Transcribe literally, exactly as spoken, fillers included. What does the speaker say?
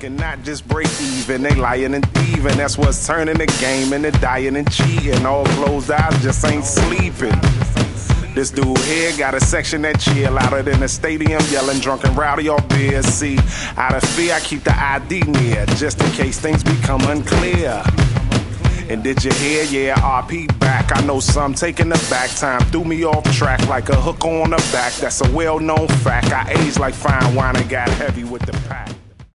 thinking not just break even. They lying and thieving, that's what's turning the game into dying and cheating. All closed eyes just ain't sleeping. This dude here got a section that chill louder than the stadium, yelling drunk and rowdy off beer. See, out of fear I keep the I D near, just in case things become unclear. And did you hear? Yeah, R P back. I know some taking the back. Time threw me off track like a hook on the back. That's a well-known fact. I aged like fine wine and got heavy with the pack.